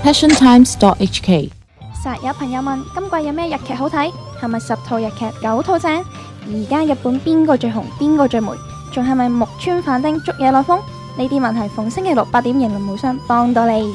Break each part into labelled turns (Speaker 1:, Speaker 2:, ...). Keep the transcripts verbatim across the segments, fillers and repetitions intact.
Speaker 1: passion times dot h k。
Speaker 2: 實有朋友問今季有咩日劇好睇？係咪十套日劇九套正？而家日本邊個最紅？邊個最霉？仲係咪木村反町捉野內風？呢啲問題逢星期六八點迎輪無雙幫到你。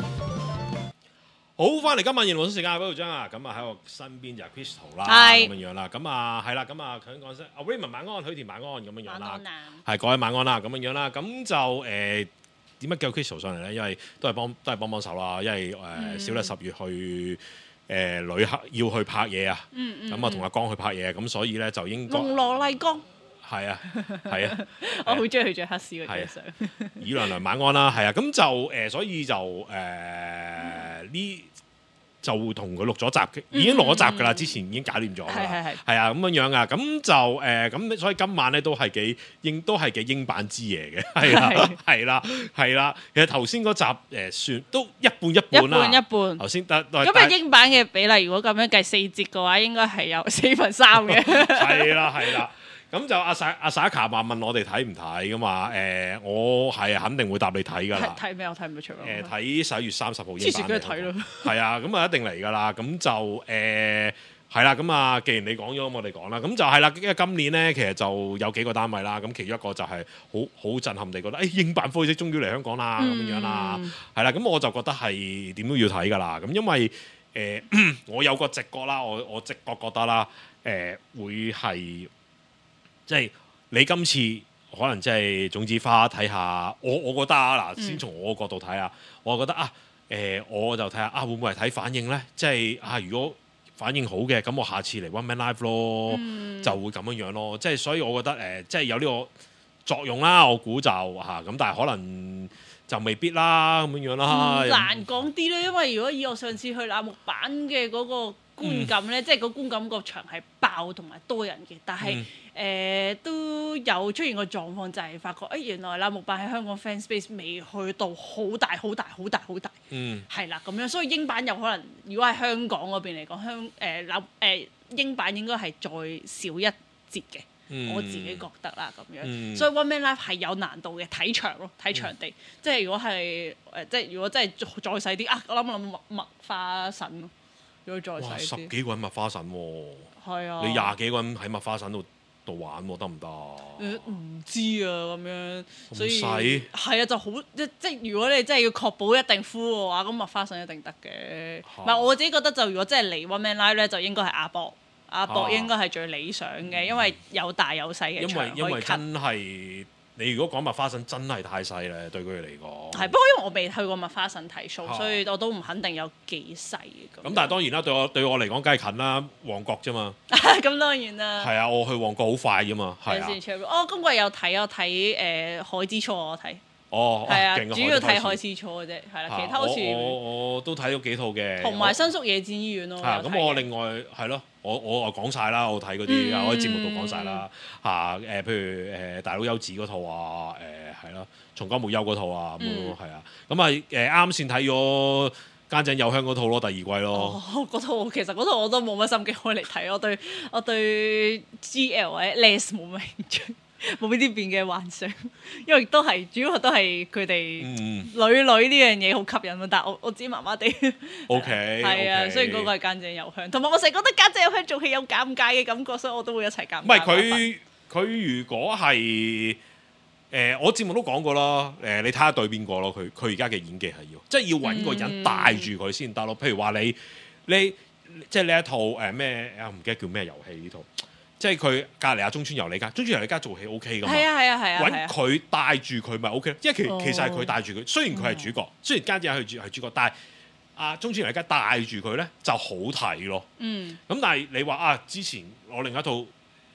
Speaker 3: 好，翻嚟今晚言論時間，嗰度張啊，咁啊喺我身邊就係 Crystal 啦，
Speaker 4: 係
Speaker 3: 咁樣樣啦，咁啊係啦，咁啊想講聲，阿 Raymond 晚安，許田晚安咁樣樣啦
Speaker 4: 晚安啊，
Speaker 3: 係各位晚安啦，咁樣樣啦，咁就誒點解叫 Crystal 上嚟咧？因為都係幫都係幫幫手啦，因為誒、呃
Speaker 4: 嗯、
Speaker 3: 小麗十月去誒、呃、旅客要去拍嘢啊，
Speaker 4: 嗯嗯
Speaker 3: 咁啊同阿江去拍嘢，咁所以咧就應該
Speaker 4: 龍羅麗江，
Speaker 3: 係啊係啊，
Speaker 4: 我好中意佢着黑絲嗰張相。
Speaker 3: 以娘娘晚安啦，係啊，咁就誒、呃、所以就誒呢。就同佢錄咗集，已經錄咗集㗎啦。之前已經搞掂咗㗎啦，
Speaker 4: 係係係
Speaker 3: 係啊咁樣樣啊。咁就誒咁，所以今晚咧都係幾英，都係幾英版之夜嘅，係啦，係啦，係啦。其實頭先嗰集誒算都一半一半啦，
Speaker 4: 一半一半。
Speaker 3: 頭先得
Speaker 4: 咁啊英版嘅比例，如果咁樣計四節嘅話，應該係有四分三嘅。
Speaker 3: 係啦係啦。咁就阿 Sa 阿 Saka 話問我哋睇唔睇噶嘛？誒、呃，我係肯定會答你睇噶啦。
Speaker 4: 睇咩？我睇唔到出。
Speaker 3: 誒，睇十一月三十號英版。
Speaker 4: 之前佢睇咯。
Speaker 3: 係啊，咁啊一定嚟噶啦。咁就誒係啦。咁啊，既然你講咗，咁我哋講啦。咁就係啦。因為今年咧，其實就有幾個單位啦。咁其中一個就係好好震撼地覺得，誒、哎、英版灰色終於嚟香港啦，咁、嗯、樣樣啦。係啦，咁我就覺得係點都要睇噶啦。咁因為誒、呃，我有個直覺啦，我我直覺覺得啦，誒、呃、會係。即係你今次可能即係種子花睇下，我我覺得啊嗱，先從我個角度睇下，我覺得啊，誒、呃、我就睇下啊，會唔會係睇反應咧？即係啊，如果反應好嘅，咁我下次嚟 One Man Live 咯，嗯、就會咁樣樣咯。即係所以我覺得誒、呃，即係有呢個作用啦。我估就嚇咁、啊，但係可能就未必啦，咁樣樣啦。
Speaker 4: 嗯、難講啲咧，因為如果以我上次去納木版嘅嗰個觀感咧，嗯、即係個觀感個場係爆同埋多人嘅，但係誒、嗯呃、都有出現個狀況，就係發覺誒、哎、原來納木版喺香港 fan space 未去到好大好大好大好大，係啦咁樣，所以英版有可能如果喺香港嗰邊嚟講，香誒納誒英版應該係再少一節嘅。嗯、我自己覺得啦咁樣，嗯、所以 One Man Live 係有難度嘅，睇場咯，睇場地。嗯、即係如果係誒、呃，即係如果真係再細啲啊，我諗諗麥花臣咯，如果再細啲。
Speaker 3: 十幾個人麥花臣喎，
Speaker 4: 係啊，
Speaker 3: 你廿幾個人喺麥花臣度度玩喎，得唔得？
Speaker 4: 誒唔知啊咁樣，所以
Speaker 3: 細
Speaker 4: 係啊，就好即即如果你真係要確保一定 full 嘅話，咁麥花臣一定得嘅。唔係、啊、我自己覺得就如果真係嚟 One Man Live 咧，就應該係阿博。阿博應該係最理想嘅，啊、因為有大有細嘅場可以 cut。因為因為真係你如果講麥花臣真係太細咧，對佢哋嚟講。係，不過因為我未去過麥花臣睇 show，、啊、所以我都唔肯定有幾細嘅。咁但係當然啦，對我對我嚟講梗係近啦，旺角啫嘛。咁當然啦。係啊，我去旺角好快啫嘛。係啊。哦，今季有睇我睇誒、呃、海之初我睇。哦，係啊，主要睇海之初嘅啫，係啦，其他好似
Speaker 3: 我我我都睇咗幾套嘅，
Speaker 4: 同埋新宿野戰醫院咯。係咁
Speaker 3: 我另外係咯，我我我講晒啦，我睇嗰啲啊，我喺節目度講晒啦嚇誒，譬如誒大佬優子嗰套啊，誒係咯，松岡無憂嗰套啊，咁係啊，咁啊誒啱先睇咗菅井友香嗰套咯，第二季咯。
Speaker 4: 哦，嗰套其實嗰套我都冇乜心機開嚟睇，我對我對 G L 或者 Les 冇乜興趣。冇呢啲變嘅幻想，因為都係主要都係佢哋女女呢樣嘢好吸引咯，但係我我自己麻麻地。O K，係啊，所以嗰個係菅井友香，同埋我成日覺得菅井友香做戲有尷尬嘅感覺，所以我都會一齊尷尬。唔係
Speaker 3: 佢佢如果係誒、呃，我節目都講過啦，誒、呃、你睇下對邊個咯，佢佢而家嘅演技係要，即係要揾個人帶住佢先得咯。譬如話你你即係呢一套誒咩啊？唔記得叫咩遊戲呢套。即係佢隔離阿中村由里加，中村由里加做戲 O K 噶嘛？係啊係啊係啊！揾佢帶住佢咪 O K 咯，因為其其實係佢帶住佢。雖然佢係主角，哦、雖然菅井友香係主角，但係阿中村由里加帶住佢咧就好睇咯。嗯。咁但係你話啊，之前我另一套誒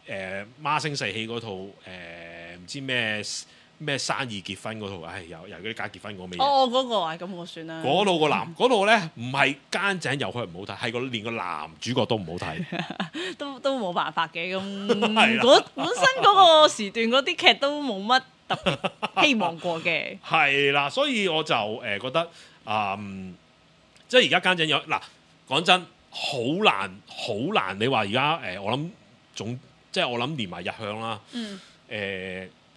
Speaker 3: 《孖星四喜》嗰套誒唔知咩咩生意結婚嗰套，唉又又嗰啲假結婚嗰味。哦，嗰、嗰個啊，咁我算啦。嗰套個男嗰套咧唔係菅井友香唔好睇，係個連個男主角都唔好睇。都都冇辦法嘅咁，嗰本身嗰個時段嗰啲劇都冇乜特別希望過嘅。係啦，所以我就誒、呃、覺得啊、嗯，即係而家菅井友嗱講真好難好難。你話而家誒我諗總即係我諗連埋日向啦，誒、嗯。呃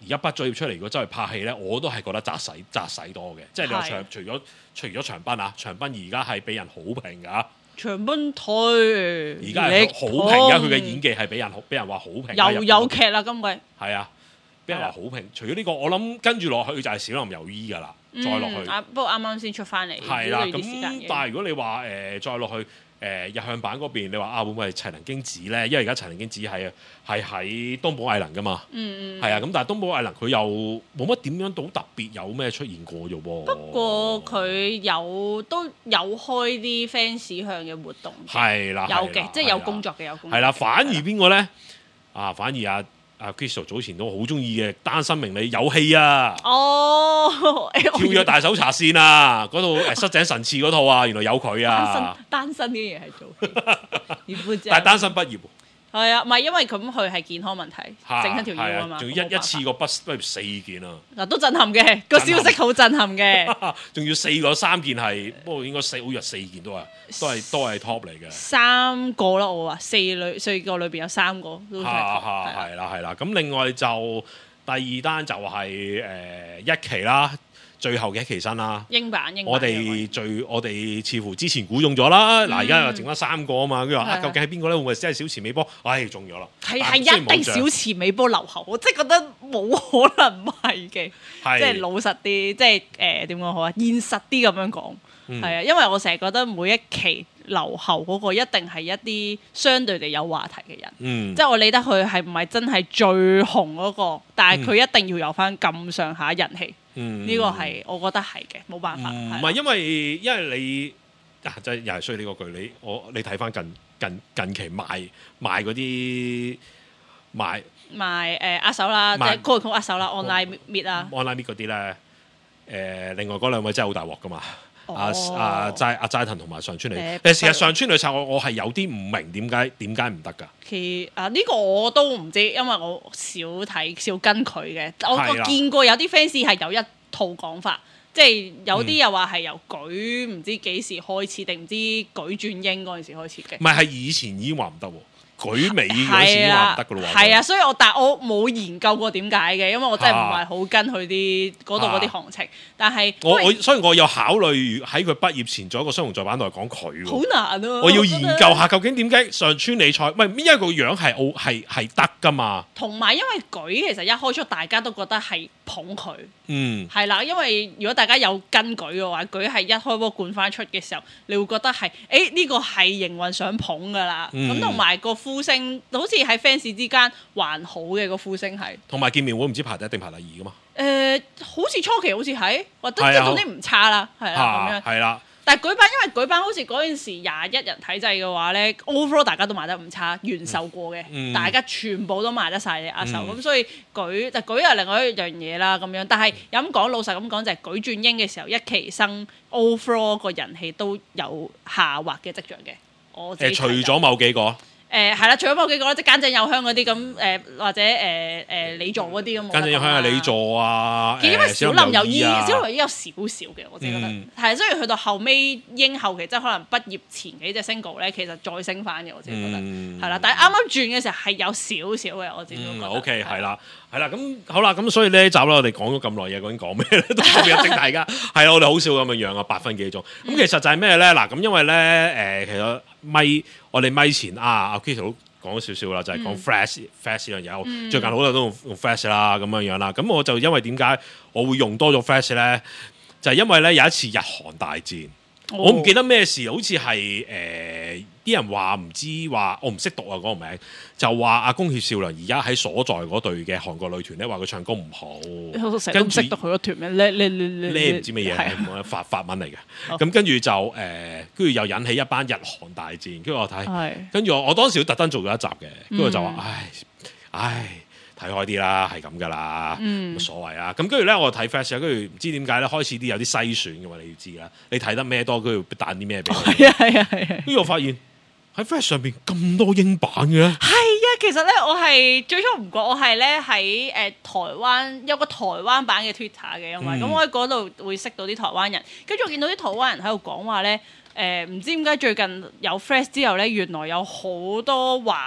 Speaker 3: 而家畢咗業出嚟，如果真係拍戲咧，我都係覺得扎實扎實多嘅。即係你話長除咗除咗長濱啊，長濱而家係俾人好評㗎。
Speaker 4: 長濱退
Speaker 3: 而家係好評，而家佢嘅演技係俾人俾人話好評。
Speaker 4: 又有劇啦，今季
Speaker 3: 係啊，俾人話好評。除咗呢個，我諗跟住落去就係小林由依㗎啦，再落去。
Speaker 4: 啊，不過啱啱先出翻嚟，
Speaker 3: 係啦。咁但係如果你話誒再落去。誒日向版嗰邊，你話啊會唔會係齊藤京子咧？因為而家齊藤京子係係喺東寶藝能噶嘛，
Speaker 4: 嗯嗯，
Speaker 3: 係啊。咁但係東寶藝能佢又冇乜點樣到特別有咩出現過啫喎。
Speaker 4: 不過佢有都有開啲 fans 向嘅活動，
Speaker 3: 係啦，
Speaker 4: 有嘅，即係有工作嘅有工作。
Speaker 3: 係啦，反而邊個咧？啊，反而啊。阿 Crystal 早前都好中意嘅單身名利有戲啊！
Speaker 4: 哦，
Speaker 3: 跳躍大搜查線啊！嗰套誒失井神次嗰套啊，原來有佢啊！
Speaker 4: 單身嘅嘢係做戲，
Speaker 3: 但係單身畢業。
Speaker 4: 係啊，唔係因為咁佢係健康問題，整親條腰啊嘛，
Speaker 3: 仲要一一次過畢畢業四件啊！
Speaker 4: 嗱都震撼嘅，個消息好震撼嘅。
Speaker 3: 仲要四個三件係，不過應該四好似四件都係都係都係 top 嚟嘅。
Speaker 4: 三個啦，我話四裏四個裏邊有三個都係 top。
Speaker 3: 係啦係啦，咁另外就第二單就係誒一期啦。最後嘅一期新啦，
Speaker 4: 英版英版
Speaker 3: 我哋最我哋似乎之前估中咗啦，嗱而家又剩翻三個啊嘛，佢話啊究竟係邊個咧？會唔會真係小池美波？唉中咗啦，
Speaker 4: 係係一定小池美波留後，我即係覺得冇可能唔係嘅，即係老實啲，即係誒點講好啊？現實啲咁樣講，係啊、嗯，因為我成日覺得每一期留後嗰個一定係一啲相對地有話題嘅人，嗯、即係我理得佢係唔係真係最紅嗰個，但係佢一定要有翻咁上下人氣。嗯，呢個係我覺得係嘅，冇辦法。唔係、
Speaker 3: 嗯、因為因為你啊，即係又係衰呢個句，你我你睇翻近近近期賣賣嗰啲賣
Speaker 4: 賣誒握手啦，即係 call 嚟 call 握手啦 ，online meet 啊
Speaker 3: ，online meet 嗰啲咧，誒另外嗰兩位真係好大鑊噶嘛。阿阿齋阿齋藤同埋上川里，誒事實上川里策我我係有啲唔明點解點解唔得㗎？
Speaker 4: 其啊呢個我都唔知，因為我少睇少跟佢嘅。我我見過有啲 fans 係有一套講法，即係有啲又話係由舉唔知幾時開始，定唔知舉轉英嗰陣時開始嘅。
Speaker 3: 唔係係以前已經話唔得喎。舉尾嗰時已經話唔得㗎咯喎，
Speaker 4: 係啊，所以我但我冇研究過點解嘅，因為我真係唔係好跟佢啲嗰度嗰啲行情。但係
Speaker 3: 我我所以我有考慮喺佢畢業前做一個雙雄再版度講佢。
Speaker 4: 好難啊！
Speaker 3: 我要研究下究竟點解上川里菜，唔係因為個樣係澳係係得㗎嘛。
Speaker 4: 同埋因為舉其實一開出大家都覺得係捧佢，
Speaker 3: 嗯，
Speaker 4: 係啦，因為如果大家有跟舉嘅話，舉係一開波冠翻出嘅時候，你會覺得係誒呢個係營運想捧㗎啦。咁同埋個呼聲好似喺 fans 之間還好嘅個呼聲係，
Speaker 3: 同埋見面會唔知排第一定排第二噶嘛？
Speaker 4: 誒、呃，好似初期好似係，或者即係總之唔差啦，係啦咁樣。係啦。但係舉辦，因為舉辦好似嗰陣時廿一人體制嘅話咧 overall 大家都賣得唔差，完售過嘅，嗯、大家全部都賣得晒嘅握手，咁、嗯、所以舉但舉又另外一樣嘢啦咁樣。但係有咁講，老實咁講就係、是、舉轉英嘅時候，一期生 overall 個人氣都有下滑嘅跡象嘅。我誒
Speaker 3: 除咗某幾個。
Speaker 4: 誒係啦，除咗某幾個咧，即係間井有香嗰啲咁誒，或者誒誒李座嗰啲咁。間
Speaker 3: 井有香係李座啊，
Speaker 4: 因為小林有依，小林有依有少少嘅，我自己覺得係。所以去到後尾英後期，即係可能畢業前幾隻 single 咧，其實再升翻嘅，我自己覺得係啦。但係啱啱轉嘅時候係有少少嘅，我自己覺得。
Speaker 3: O K 係啦，係啦，咁好啦，咁所以呢集啦，我哋講咗咁耐嘢，究竟講咩咧？都特別精大家係啦，我哋好少咁樣樣啊，八分幾鐘。咁其實就係咩咧？嗱，咁因為咧誒，其實咪我哋咪前啊，阿 Kitty 都講咗少少啦，就係、是、講 Flash、嗯、Flash 呢樣嘢。嗯、最近好多人都用用 Flash 啦，咁樣樣啦。咁我就因為點解我會用多咗 Flash 咧？就係、是、因為咧有一次日韓大戰，哦、我唔記得咩事，好似係誒啲人話唔知話，我唔識讀啊嗰個名，就話阿宮脇咲良而家喺所在嗰隊嘅韓國女團咧，話佢唱歌唔好，
Speaker 4: 成日都唔識讀佢個團名，咧咧咧
Speaker 3: 咧唔知乜嘢，法法文嚟嘅。咁跟住就誒，跟住又引起一班日韓大戰。跟住我睇，跟住我我當時都特登做咗一集嘅，跟住就話唉唉睇開啲啦，係咁噶啦，冇所謂啊。咁跟住咧我睇 Flash，跟住唔知點解咧開始啲有啲篩選嘅嘛，你要知啦。你睇得咩多，跟住彈啲咩俾你。
Speaker 4: 係啊係啊係啊。
Speaker 3: 跟住我發現。喺 Flash 上邊咁多英版嘅，係
Speaker 4: 啊，其實咧我係最初唔覺，我係咧喺誒台灣有個台灣版嘅 Twitter 嘅，因為咁、嗯、我喺嗰度會識到啲台灣人，跟住我見到啲台灣人喺度講話咧，誒、呃、唔知點解最近有 Flash 之後咧，原來有好多華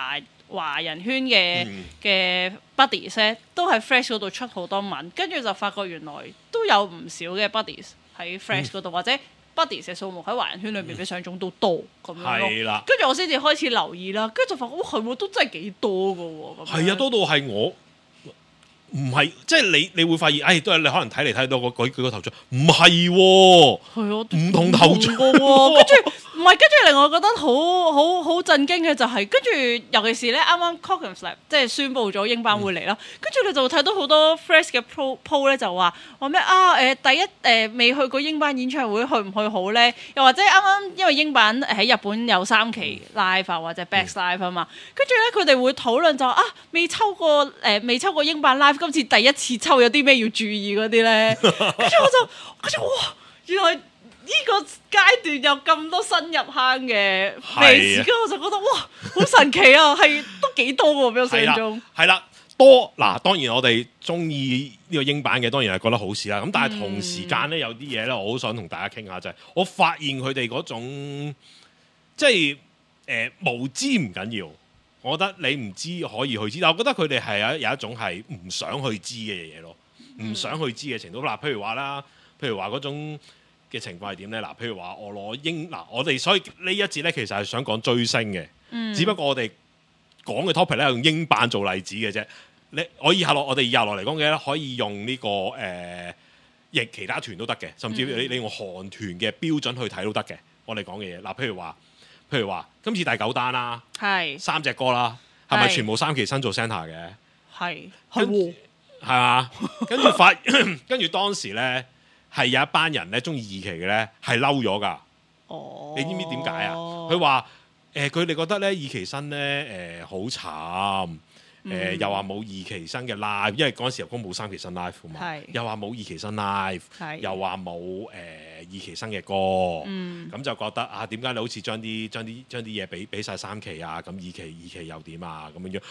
Speaker 4: 華人圈嘅嘅 buddies 咧，都喺 Threads 嗰度出好多文，跟住就發覺原來都有唔少嘅 buddies 喺 Threads 嗰度，嗯、或者 buddies 嘅數目喺華人圈裏邊比想像中都多咁樣咯。係啦，跟住我先至開始留意啦，跟住就發覺哇係喎，都真係幾多㗎喎。
Speaker 3: 係啊，多到係我。唔係，即係你，你會發現，哎，都係你可能睇嚟睇到個舉舉個頭像，唔係喎，係啊，唔同頭像喎，
Speaker 4: 跟住唔係，跟住令我覺得好好好震驚嘅就係、是，跟住尤其是咧啱啱 Clockenflap 即係宣布咗英版會嚟啦，跟住、嗯、你就睇到好多 Threads 嘅 po po 咧就話話咩啊誒、呃、第一誒未、呃、去過英版演唱會去唔去好咧？又或者啱啱因為英版喺日本有三期 live 啊或者 Back Live 啊嘛，跟住咧佢哋會討論就啊未抽過誒、呃、未抽過英版 live。今次第一次抽有啲咩要注意嗰啲咧，跟住我就跟住哇，原來呢個階段有咁多新入坑嘅 fans，跟住我就覺得哇，好神奇啊，係都幾多喎，俾我想象中。
Speaker 3: 係啦，多嗱，當然我哋中意呢個英版嘅，當然係覺得好事啦。咁但係同時間咧，有啲嘢咧，我好想同大家傾下就係、是，我發現佢哋嗰種即係誒、呃、無知唔緊要。我覺得你唔知可以去知，但我覺得佢哋係有有一種係唔想去知嘅嘢咯，唔、嗯、想去知嘅程度。嗱，譬如話啦，譬如話嗰種嘅情況係點咧？嗱，譬如話我攞英嗱，我哋所以呢一節咧其實係想講追星嘅，嗯、只不過我哋講嘅 topic 咧用英版做例子嘅啫。你我以下落我哋以下落嚟講嘅咧，可以用呢、這個誒亦、呃、其他團都得嘅，甚至你你用韓團嘅標準去睇都得嘅。我哋講嘅嘢嗱，譬如話。譬如話今次第九單啦，係是三隻歌啦，係咪全部三期新做 centre 嘅？係係喎，係嘛？跟住發，跟住當時咧係有一班人咧中意二期嘅咧係嬲咗㗎。哦，你知唔知點解啊？佢話誒，佢、呃、哋覺得咧二期新咧誒好慘，誒、呃嗯、又話冇二期新嘅 live，因為嗰陣時入宮冇三期新 live 嘛，是又話冇二期新 live，是又話冇誒。二期新嘅歌，咁、嗯、就覺得啊，點解你好似將啲將啲將啲嘢俾俾曬三期啊？咁二期二期又點啊？咁樣樣，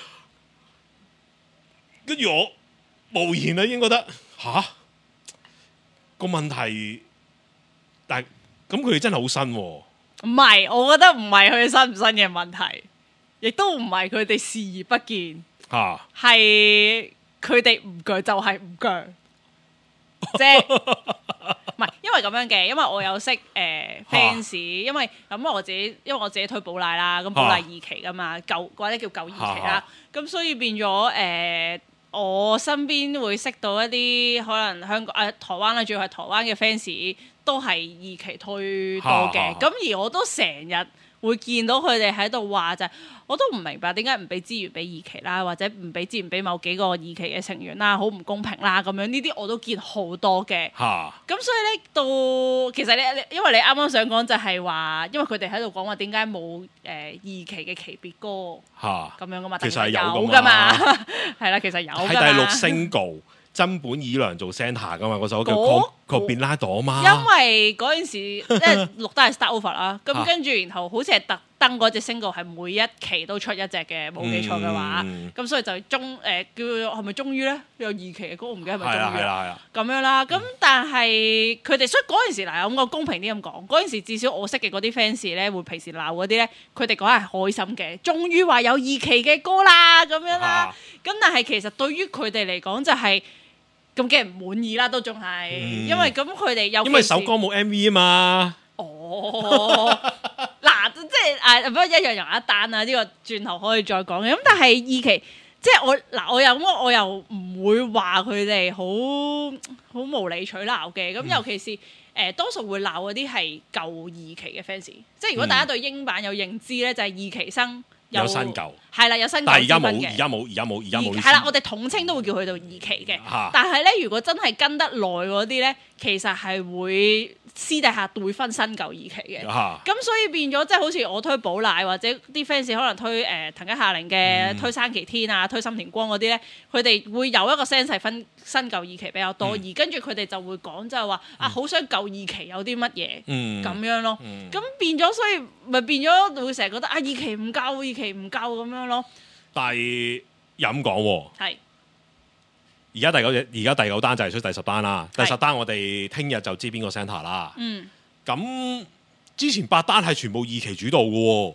Speaker 3: 跟住我無言啦，已經覺得吓個問題，但係咁佢哋真係好新喎。
Speaker 4: 唔係，我覺得唔係佢哋新唔新嘅問題，亦都唔係佢哋視而不見，嚇係佢哋唔鋸就係唔鋸，即係。唔係，因為咁樣嘅，因為我有識誒 fans，因為咁我自己，因為我自己推寶麗啦，咁寶麗二期噶嘛，舊或者叫舊二期啦，咁所以變咗誒、呃，我身邊會識到一啲可能香港誒、呃、台灣啦，主要係台灣嘅 fans 都係二期推多嘅，咁而我都成日會見到佢哋喺度話就係、是，我都唔明白點解唔俾資源俾二期啦，或者唔俾資源俾某幾個二期嘅成員啦，好唔公平啦咁樣，呢啲我都見好多嘅。嚇哈！咁所以咧到其實你因為你啱啱想講就係話，因為佢哋喺度講話點解冇誒二期嘅期別歌嚇咁樣噶嘛，
Speaker 3: 其實係
Speaker 4: 有噶嘛，係啦，其實有㗎。
Speaker 3: 喺第六 single。真本以良做 centre 噶嘛，嗰首叫《個變拉朵》嘛。
Speaker 4: 因為嗰陣時即係錄得係 Start Over 啦，咁跟住然後好似係特登嗰隻 single 係每一期都出一隻嘅，冇記錯嘅話，咁、嗯、所以就終誒、呃、叫係咪終於咧有二期嘅歌，我唔記得係咪終於啦，咁樣啦。咁、嗯、但係佢哋所以嗰陣時嗱，有個公平啲咁講，嗰陣時至少我識嘅嗰啲 fans 咧，會平時鬧嗰啲咧，佢哋講係開心嘅，終於話有二期嘅歌啦，咁樣啦。咁、啊、但係其實對於佢哋嚟講就係、是。咁梗係唔滿意啦，都仲係，嗯、因為咁佢哋有因
Speaker 3: 為首歌冇 M V 啊嘛。
Speaker 4: 哦，嗱，即係誒，不過一樣又一單啊，呢、呢個轉頭可以再講嘅。咁但係二期，即係我嗱，我又我又唔會話佢哋好好無理取鬧嘅。咁尤其是誒、呃，多數會鬧嗰啲係舊二期嘅 fans。即係如果大家對英版有認知咧，就係、係、二期生。
Speaker 3: 有新舊，
Speaker 4: 係啦，有新舊。
Speaker 3: 但係而家冇，而家冇，而家冇，而家冇。
Speaker 4: 係啦，我哋統稱都會叫佢做二期嘅。啊、但係咧，如果真係跟得耐嗰啲咧，其實係會私底下會分新舊二期嘅。咁、啊、所以變咗，即係好似我推寶奶，或者啲 fans 可能推誒、呃、藤吉夏玲嘅、嗯、推山崎天啊，推深田光嗰啲咧，佢哋會有一個 sense 係分新舊二期比較多，嗯、而跟住佢哋就會講就係話、嗯、啊，好想舊二期有啲乜嘢咁樣咯。咁、嗯、變咗，所以咪變咗會成日覺得啊，二期唔夠，二期唔夠咁樣咯。但係又咁講喎，係而家第九隻，而家第九單就係出第十單啦。第十單我哋聽日就知邊個 centre 啦。嗯，咁之前八單係全部二期主導嘅喎。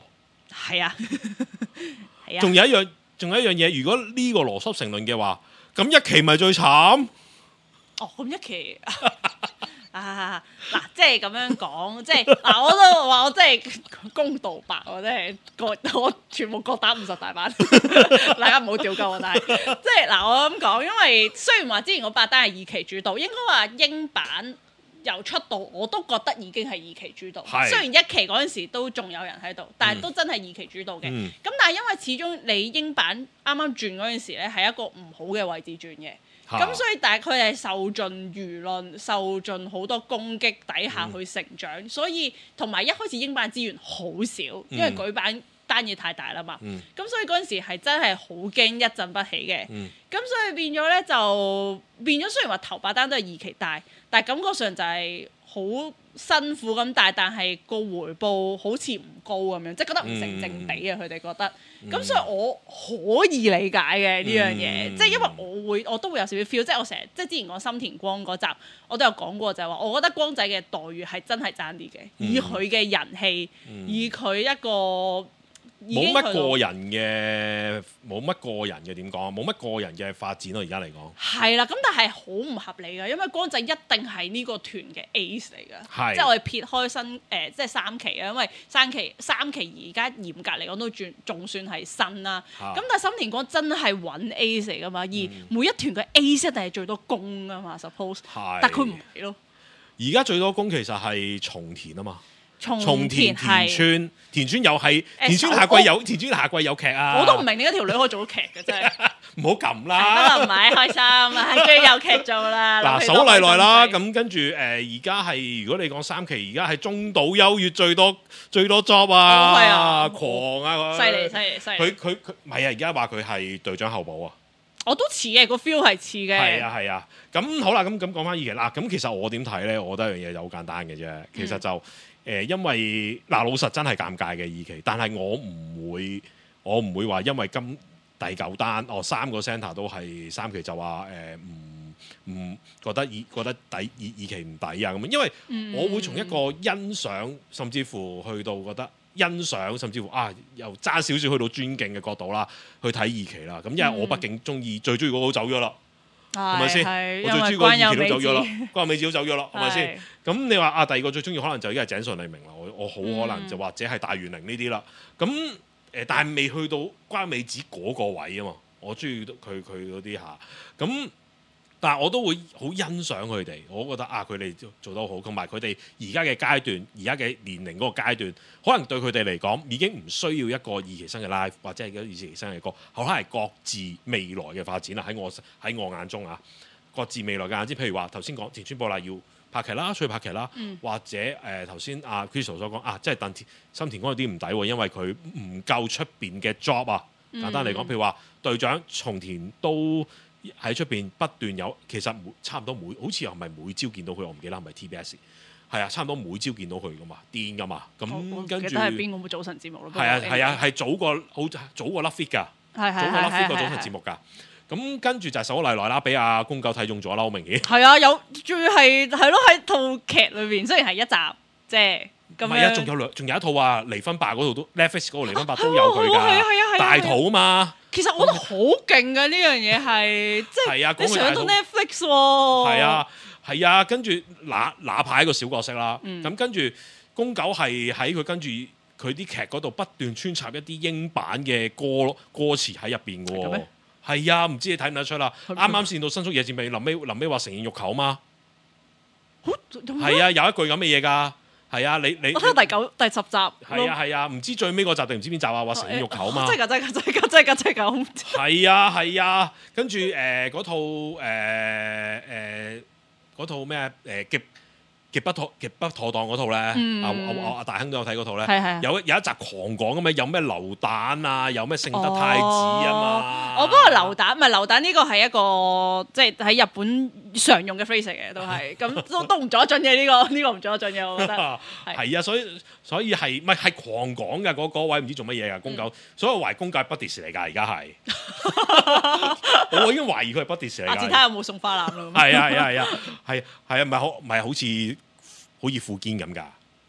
Speaker 4: 係啊，係啊。
Speaker 3: 仲有一樣，仲有一樣嘢，如果呢個邏輯成論嘅話，咁一期咪最慘？
Speaker 4: 哦，咁一期啊嗱，即係咁樣講，即係嗱，我都話我真係公道白，我真係各我全部各打五十大板，大家唔好掉鳩我，但係即係嗱，我咁講，因為雖然話之前我八單係二期主導，應該話英版由出道我都覺得已經係二期主導，
Speaker 3: 係
Speaker 4: 雖然一期嗰陣時都仲有人喺度，但係都真係二期主導嘅。咁、
Speaker 3: 嗯、
Speaker 4: 但係因為始終你英版啱啱轉嗰陣時咧，係一個唔好嘅位置轉嘅。咁、啊、所以但係佢係受盡輿論、受盡好多攻擊底下去成長，嗯、所以同埋一開始英版資源好少，因為舉版單嘢太大啦嘛。咁、嗯、所以嗰陣時係真係好驚一振不起嘅。咁、嗯、所以變咗咧就變咗，雖然話頭八單都係二期大，但係感覺上就係好辛苦咁大，但係個回報好似唔高咁樣，即係覺得唔成正比啊！佢哋、嗯、覺得。咁、嗯、所以我可以理解嘅呢樣嘢，即係、嗯、因為我會我都會有少少 feel，即係我成日即係之前講深田光嗰集，我都有講過就係話，我覺得光仔嘅待遇係真係爭啲嘅，以佢嘅人氣，嗯、以佢一個
Speaker 3: 冇乜個人嘅冇乜個人嘅點講啊，冇乜個人嘅發展咯，而家嚟講
Speaker 4: 係啦，咁但係好唔合理㗎，因為光仔一定係呢個團嘅 ace 嚟㗎，即係我哋撇開新誒、呃、即係三期啊，因為三期三期而家嚴格嚟講都轉仲算係新啦，咁、啊、但係深田光真係揾 ace 嚟㗎嘛，而每一團嘅 ace 一定係最多攻㗎嘛 suppose，是但佢唔係咯，
Speaker 3: 而家最多攻其實係松田啊嘛。
Speaker 4: 松田
Speaker 3: 田村，田村又係田村下季有田村下季有劇啊！
Speaker 4: 我都唔明點解條女可以做到劇嘅真係。
Speaker 3: 唔好撳啦，
Speaker 4: 唔係開心啊，終於有劇做啦。
Speaker 3: 嗱，手麗來啦，咁跟住誒，而家係如果你講三期，而家係中島優越最多最多 job 啊，係啊，狂啊，
Speaker 4: 犀利犀利犀利！
Speaker 3: 佢佢佢唔係啊，而家話佢係隊長候補啊。
Speaker 4: 我都似嘅，個 feel 係似嘅。
Speaker 3: 係啊係啊，咁好啦，咁咁講翻二期嗱，咁其實我點睇咧？我覺得一樣嘢就好簡單嘅啫，其實就。誒、呃，因為嗱、呃、老實真係尷尬嘅二期，但係我唔會，我唔會話因為今第九單哦三個 centre 都係三期就話誒唔唔覺得二覺得抵二二期唔抵啊咁樣，因為我會從一個欣賞，甚至乎去到覺得欣賞，甚至乎啊又揸少少去到尊敬嘅角度啦，去睇二期啦。咁因為我畢竟中意最中意嗰個走咗啦。係咪先？我最中意嗰二期都走咗啦，關美子都走咗啦，係咪先？咁你話啊，第二個最中意可能就已經係井上利明啦。我我好可能就或者係大原玲呢啲啦。咁誒、呃，但係未去到關美子嗰個位啊嘛。我中意佢佢嗰啲下。咁但係我都會好欣賞佢哋。我覺得啊，佢哋做得好，同埋佢哋而家嘅階段，而家嘅年齡嗰個階段，可能對佢哋嚟講已經唔需要一個二期生嘅 live 或者係一個二期生嘅歌，可能係各自未來嘅發展啦。喺我喺我眼中啊，各自未來嘅眼睛，譬如話頭先講田村博麗要拍劇啦，出去拍劇啦，嗯、或者誒頭先阿 Crystal 所講啊，即係鄧田深田光有啲唔抵喎，因為佢唔夠出邊嘅 job 啊。簡單嚟講，譬如話隊長松田都喺出邊不斷有，其實每差唔多每好似又唔係每朝見到佢，我唔記得係咪 T B S， 係啊，差唔多每朝見到佢噶嘛，癲噶嘛，咁、哦、跟住記得係邊個早晨節目咯？係啊係啊，係早過好早過 Love Fit 㗎，係係早過 Love Fit 個早晨節目㗎。咁跟住就係手麗來啦，俾阿公狗睇中咗啦，好明顯。係啊，有仲要係係咯，喺套劇裏邊，雖然係一集即係咁樣。唔係啊，仲有兩，仲有一套啊，離婚吧嗰度都 Netflix 嗰個離婚吧都有佢㗎，大肚啊嘛。其實我覺得好勁嘅呢樣嘢係，即係你上到 Netflix 喎。係啊係啊，跟住哪哪怕一個小角色啦，咁跟住公狗係喺佢跟住佢啲劇嗰度不斷穿插一啲英版嘅歌歌詞喺入邊嘅喎。係啊，唔知你睇唔睇得出啦？啱啱先到新宿野戰尾，臨尾臨尾話承認欲求嘛？係啊，有一句咁嘅嘢㗎。係啊，你你我睇第九第十集。係啊係啊，唔知最尾嗰集定唔知邊集啊？話承認欲求嘛？真係㗎真係㗎真係㗎真係㗎真係㗎！係啊係啊，跟住誒嗰套誒誒嗰套咩誒極極不妥極不妥當嗰套咧，阿阿阿大亨都有睇嗰套咧，有有一集狂講咁咩，有咩流彈啊，有咩聖德太子啊嘛。我嗰個流彈唔係流彈，呢個係一個即係喺日本常用嘅 phrase 嘅，都係咁都都唔阻進嘅呢個呢個唔阻進嘅，我覺得係啊，所以所以係咪係狂講嘅嗰嗰位唔知做乜嘢㗎公狗，所以我懷疑公狗係 Buddies 嚟㗎，而家係我已經懷疑佢係 Buddies 嚟㗎。下次睇下有冇送花籃咯。係啊係啊係啊係係啊，唔係好唔係好似好似富堅咁㗎。佢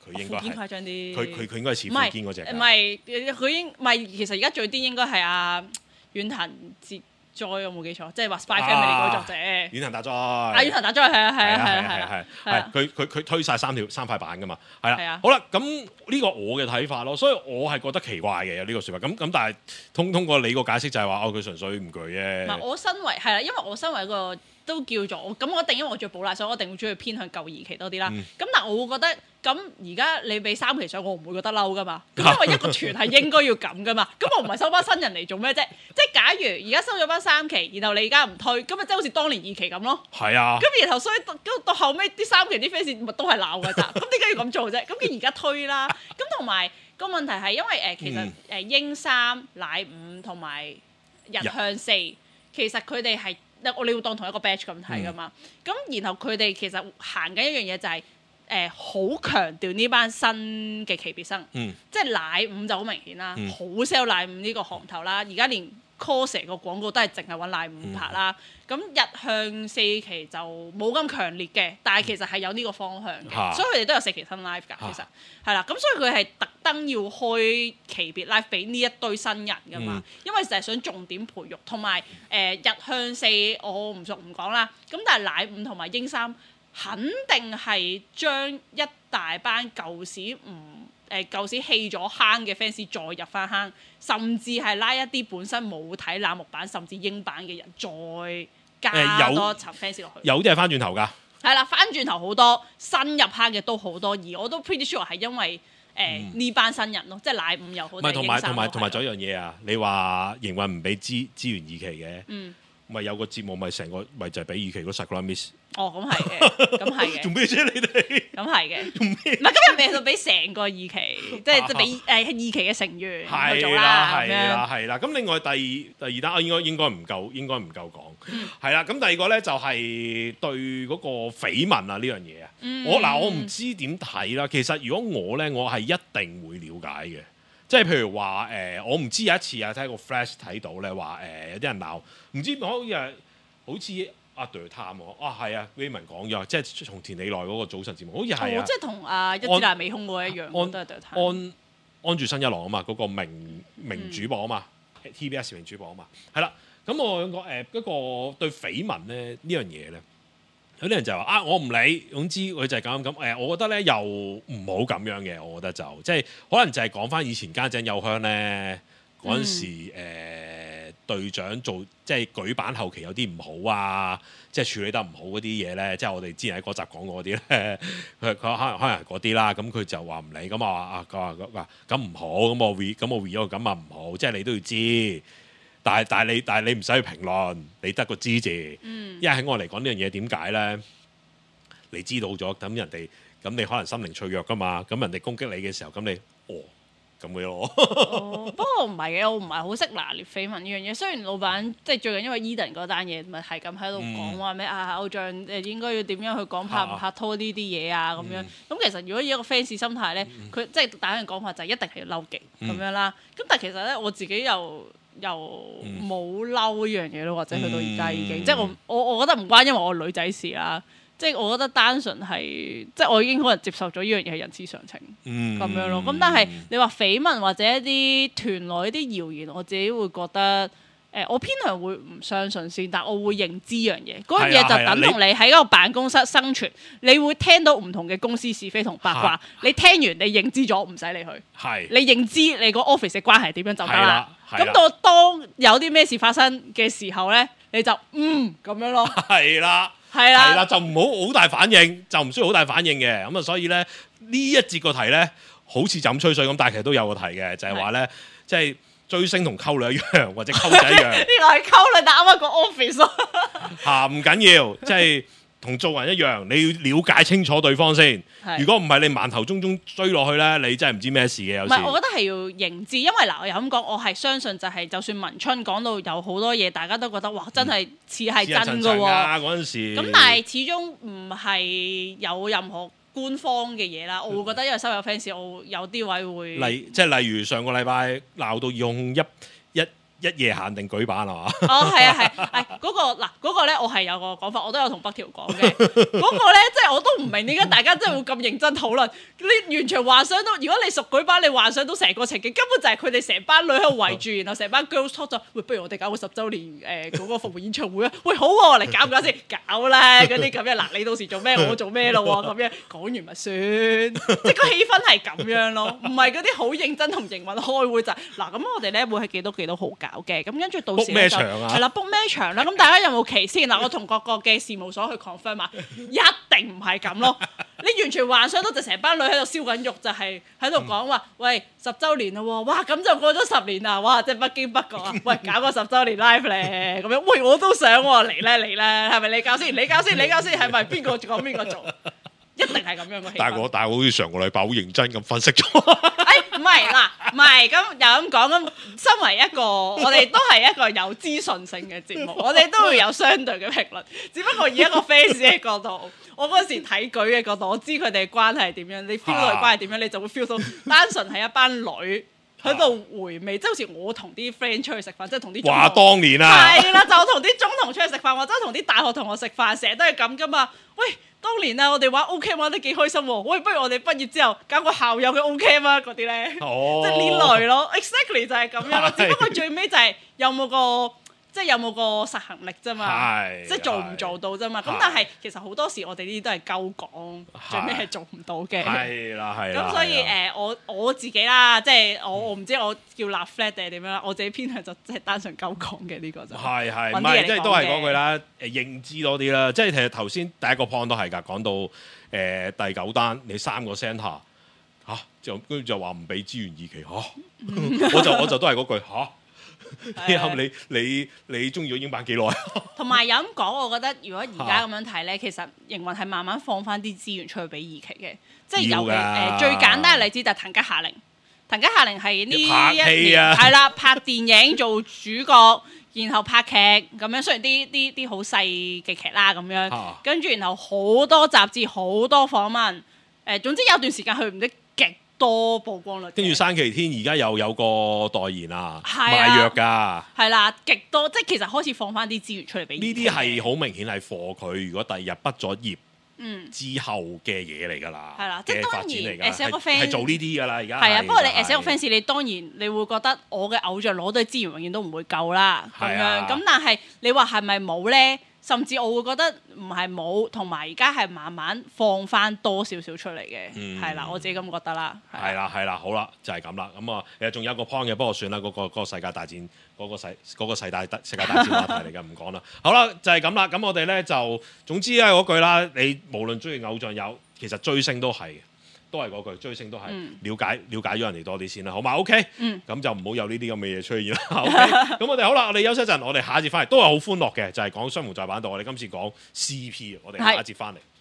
Speaker 3: 佢應該係
Speaker 4: 誇張啲。
Speaker 3: 佢佢佢應該係似富堅嗰隻㗎。
Speaker 4: 唔係佢應唔係其實而家最癲應該係阿遠藤哲哉，有冇記錯？即係話 Spy Family 嗰個作者。
Speaker 3: 遠藤達哉。
Speaker 4: 啊，遠藤達哉係啊係啊係啊係啊
Speaker 3: 係係佢佢佢推晒三條三塊板㗎嘛，係啦。
Speaker 4: 係啊
Speaker 3: 好啦，咁呢個我嘅睇法咯，所以我係覺得奇怪嘅有呢個説法。咁咁但係通通過你個解釋就係話哦，佢純粹唔鋸啫。
Speaker 4: 唔係我身為係啦，因為我身為一個都叫做咁，我一定因為我着寶麗，所以我一定會中意偏向舊二期多啲啦。咁、
Speaker 3: 嗯、
Speaker 4: 但係我會覺得咁而家你俾三期上，我唔會覺得嬲噶嘛。咁因為一個團係應該要咁噶嘛。咁我唔係收班新人嚟做咩啫？即係假如而家收咗班三期，然後你而家唔推，咁咪即係好似當年二期咁咯。
Speaker 3: 係啊。
Speaker 4: 咁然後所以到到後尾啲三期啲 fans 咪都係鬧㗎咋。咁點解要咁做啫？咁佢而家推啦。咁同埋個問題係因為誒、呃、其實誒、呃、英三、乃五同埋日向四，其實佢哋係。我哋要當同一個 batch 咁睇噶嘛，咁、嗯、然後佢哋其實行緊一樣嘢就係誒好強調呢班新嘅期別生，
Speaker 3: 嗯、
Speaker 4: 即係乃五就好明顯啦，好 sell 乃五呢個行頭啦，而家連 cos 個廣告都係淨係揾乃五拍啦，咁、嗯、日向四期就冇咁強烈嘅，但係其實係有呢個方向嘅，啊、所以佢哋都有四期新 live 㗎，其實係啦，咁、啊、所以佢係特登要開期別 live 俾呢一堆新人㗎嘛，嗯、因為就係想重點培育，同埋誒日向四我唔熟唔講啦，咁但係乃五同埋英三肯定係將一大班舊時唔誒舊時棄咗坑嘅 fans 再入翻坑，甚至係拉一啲本身冇睇冷木版甚至英版嘅人再加多層 fans 落去。
Speaker 3: 有啲係翻轉頭㗎。
Speaker 4: 係啦，翻轉頭好多新入坑嘅都好多，而我都 pretty sure 係因為誒呢、呃嗯、班新人咯，即係乃五又好。唔係同埋同埋同埋仲有一樣嘢啊！你話營運唔俾資資源二期嘅，嗯，咪有個節目咪成個咪就係俾二期嗰 Sakura Miss。 哦，咁係嘅，咁係嘅。
Speaker 3: 做咩啫？你哋
Speaker 4: 咁係嘅。
Speaker 3: 做咩？
Speaker 4: 唔係今日未到俾成個二期，即係即係俾誒二期嘅成員去做啦。
Speaker 3: 係啦，係啦。咁另外第二第二單啊，應該應該唔夠，應該唔夠講。係啦、嗯。咁第二個咧就係對嗰個緋聞啊呢樣嘢啊。嗯、我嗱我唔知點睇啦。其實如果我咧，我係一定會了解嘅。即係譬如話誒、呃，我唔知有一次啊睇個 flash 睇到咧話誒有啲人鬧，唔知好似好似。阿對探喎，啊係啊 Raymond 講咗，即係從田里奈嗰個早晨節目，好似係啊，
Speaker 4: 即係同阿一枝大美空嗰個一樣，
Speaker 3: 安
Speaker 4: 都係對探。
Speaker 3: 安安住新一郎啊嘛，嗰、那個名名主播啊嘛、嗯、，T B S 名主播啊嘛，係啦。咁我講誒一個對緋聞咧呢樣嘢咧，有啲人就話啊，我唔理，總之佢就係咁咁誒。我覺得咧又唔好咁樣嘅，我覺得就即係可能就係講翻以前家井有香咧嗰陣時誒。嗯呃隊長做即係舉辦後期有啲唔好啊，即係處理得唔好嗰啲嘢咧，即係我哋之前喺嗰集講過嗰啲咧，佢佢可能可能係嗰啲啦，咁佢就話唔理，咁我話啊，佢話佢話咁唔好，咁我 re 咁我 re 咗咁啊唔好，即係你都要知，但係但係你但係你唔使去評論，你得個知字，嗯、因為喺我嚟講呢樣嘢點解咧？你知道咗，咁人哋咁你可能心靈脆弱噶嘛，咁人哋攻擊你嘅時候，咁你哦。咁嘅咯，
Speaker 4: 哦，不過唔係嘅，我唔係好識拿捏緋聞呢樣嘢。雖然老闆即係最近因為 Eden 嗰單嘢，咪係咁喺度講話咩啊偶像誒應該要點樣去講拍唔拍拖呢啲嘢啊咁樣。咁、嗯、其實如果以一個 fans 心態咧，佢、嗯、即係打緊講法就係一定係要嬲極咁樣啦。咁但係其實咧我自己又又冇嬲呢樣嘢咯，或者去到而家已經，嗯、即係我我我覺得唔關因為我女仔事啦。即係我覺得單純係，即係我已經可能接受咗呢樣嘢係人之常情咁、嗯、樣咯。咁但係你話緋聞或者一啲團內一啲謠言，我自己會覺得誒、呃，我偏向會唔相信先，但我會認知樣嘢。嗰樣嘢就等同你喺一個辦公室生存，你，你會聽到唔同嘅公司是非同八卦。你聽完你認知咗，唔使理佢。係你認知你個 office 嘅關係點樣就得啦。咁到當有啲咩事發生嘅時候咧，你就嗯咁樣咯。係啦。係啦，係啦，就唔好好大反應，就唔需要好大反應嘅。咁啊，所以咧呢一節個題咧，好似就咁吹水咁，但係其實都有個題嘅，就係話咧，即係追星同溝女一樣，或者溝仔一樣。呢個係溝女，但啱啱個 office 咯。嚇唔緊要，即係同做人一樣，你要了解清楚對方先。如果唔係，你盲頭中中追落去咧，你真係唔知咩事嘅。有時唔係，我覺得係要認知，因為嗱，我又咁講，我係相信就係、是，就算文春講到有好多嘢，大家都覺得哇，真係似係真㗎喎。嗰陣時，咁但係始終唔係有任何官方嘅嘢啦。我會覺得因為收有 fans，我有啲位會例，即係例如上個禮拜鬧到用一一
Speaker 3: 一夜限定舉辦係嘛？
Speaker 4: 哦，係啊係，係嗰個嗱嗰個咧，我係有個講法，我都有同北條講嘅。嗰個咧，即係我都唔明點解大家真係會咁認真討論。你完全幻想到，如果你熟舉辦，你幻想到成個情景，根本就係佢哋成班女喺度圍住，然後成班 girls talk 就，喂，不如我哋搞個十週年誒嗰個復活演唱會啊！喂，好喎，嚟搞唔搞先？搞啦，嗰啲咁樣嗱，你到時做咩，我做咩咯喎，咁樣講完咪算，即係個氣氛係咁樣咯，唔係嗰啲好認真同營運開會就係嗱咁，我哋咧會係幾多幾多號搞嘅，咁跟住到時咧就係啦 book 咩場啦，咁大家有冇期先嗱？我同各個嘅事務所去 confirm 啊，一定唔係咁咯，你完全幻想到就成班女喺度燒緊肉，就係喺度講話，喂十週年啦喎，哇咁就過咗十年啦，哇即係不經不覺啊，喂搞個十週年 live 咧，咁樣喂我都想喎，嚟咧嚟咧，係咪你搞先？你搞先？你搞先？係咪邊個講邊個做？一定係咁樣嘅氣氛。
Speaker 3: 但係我但係我好似上個禮拜好認真咁分析咗。
Speaker 4: 誒唔係嗱，唔係咁又咁講咁，身為一個我哋都係一個有資訊性嘅節目，我哋都會有相對嘅評論。只不過以一個 fans 嘅角度，我嗰時睇舉嘅角度，我知佢哋嘅關係係點樣，你 feel 到佢關係點樣，你就會 feel 到單純係一班女喺度回味，即係好似我同啲 friend 出去食飯，即係同啲
Speaker 3: 話當年啊，
Speaker 4: 係啦，就我同啲中同出去食飯，或者同啲大學同學食飯，成日都係咁噶嘛。喂，當年啊，我哋玩 O K 玩得幾開心喎！喂，不如我哋畢業之後搞個校友嘅 O K 啊嗰啲咧，
Speaker 3: 哦、
Speaker 4: 即係呢類咯。Exactly 就係咁樣咯，只不過最尾就係有冇個。即係有冇個實行力啫嘛，即係做唔做到啫嘛。咁但係其實好多時我哋呢啲都係鳩講，最尾係做唔到嘅。
Speaker 3: 係啦係啦。
Speaker 4: 咁所以誒，我我自己啦，即係我我唔知我叫立 flag 定係點樣啦。我自己偏向就即係單純鳩講嘅呢個就
Speaker 3: 係係，唔係即係都係嗰句啦。誒認知多啲啦，即係其實頭先第一個 point 都係㗎，講到誒、呃、第九單你三個 centre 嚇，就跟住就話唔俾資源二期嚇、啊，我就我就都係嗰句嚇。啊你你你中意咗英版幾耐？
Speaker 4: 同埋有咁講，我覺得如果而家咁樣睇咧，其實營運係慢慢放翻啲資源出去俾二期嘅，即係尤其誒最簡單嘅例子就係藤吉夏玲。藤吉夏玲係呢一年係啦、啊，拍電影做主角，然後拍劇咁樣，雖然啲啲啲好細嘅劇啦咁樣，啊、跟住然後好多雜誌、好多訪問，誒、呃、總之有段時間佢唔知極多曝光率，跟住
Speaker 3: 山崎天而家又有個代言啊，賣藥㗎，
Speaker 4: 係啦，極多，即係其實開始放翻啲資源出嚟俾
Speaker 3: 呢啲係好明顯係貨佢如果第二日畢咗業之後嘅嘢嚟㗎啦，
Speaker 4: 係啦、嗯，即係當然，as a fan
Speaker 3: 係做呢啲㗎啦，而家
Speaker 4: 係啊，不過你 as a fans 你當然你會覺得我嘅偶像攞到資源永遠都唔會夠啦，咁樣咁，但係你話係咪冇咧？甚至我會覺得唔係冇，同埋而家係慢慢放翻多少少出嚟嘅，係啦、嗯，我自己咁覺得啦。
Speaker 3: 係啦，係啦，好啦，就係咁啦。咁啊，其實仲有個 point 嘅，不過算啦，嗰、嗰個嗰個世界大戰嗰、嗰個世嗰、嗰個世大世界大戰話題嚟嘅，唔講啦。好啦，就係咁啦。咁我哋咧就總之咧嗰句啦，你無論中意偶像有，其實追星都係。都係嗰句，追星都係了解了解咗人哋多啲先啦，好嘛 ？OK，咁、嗯、就唔好有呢啲咁嘅嘢出現啦。OK，咁我哋好啦，我哋休息一陣，我哋下一節翻嚟都係好歡樂嘅，就係、是、講雙雄再版度，我哋今次講 C P， 我哋下一節翻嚟。